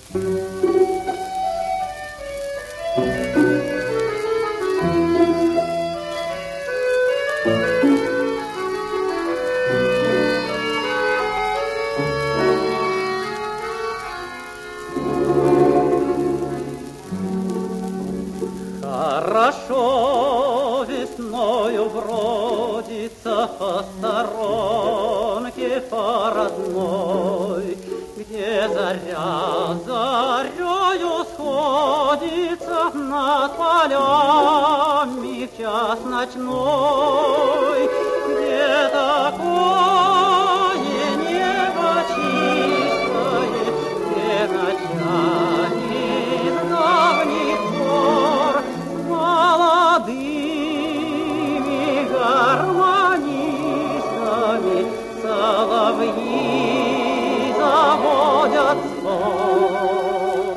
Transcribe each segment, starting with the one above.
Хорошо весною бродится по сторонке по родной, где заря зарею сходится над полями в час ночной, где такое небо чистое, где ночами давних пор молодыми гармонистами соловьи заводят спор.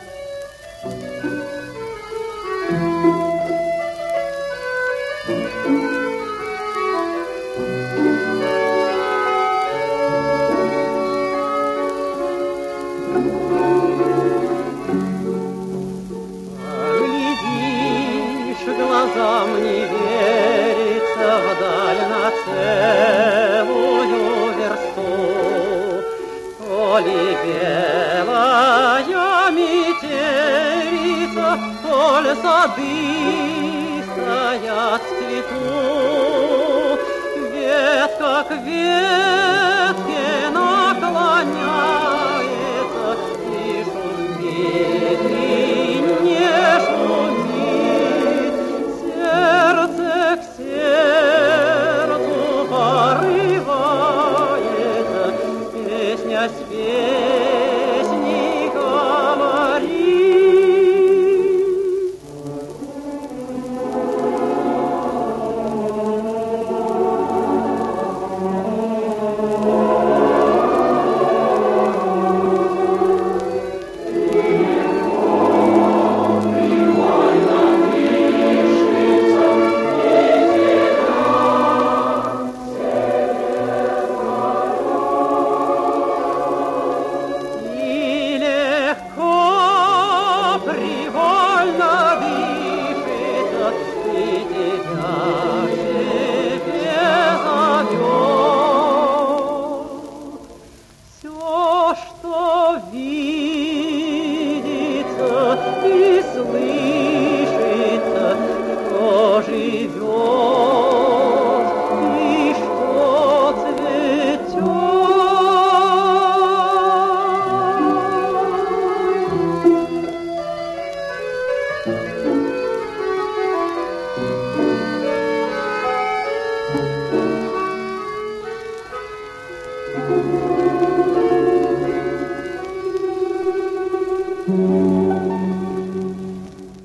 Глазам не верится вдаль на целую версту, то ли белая метелица, то ли сады стоят в цвету. Ветка к ветке наклоняется и шумит, и не шумит. Сердце к сердцу порывается, песня с песней говорит.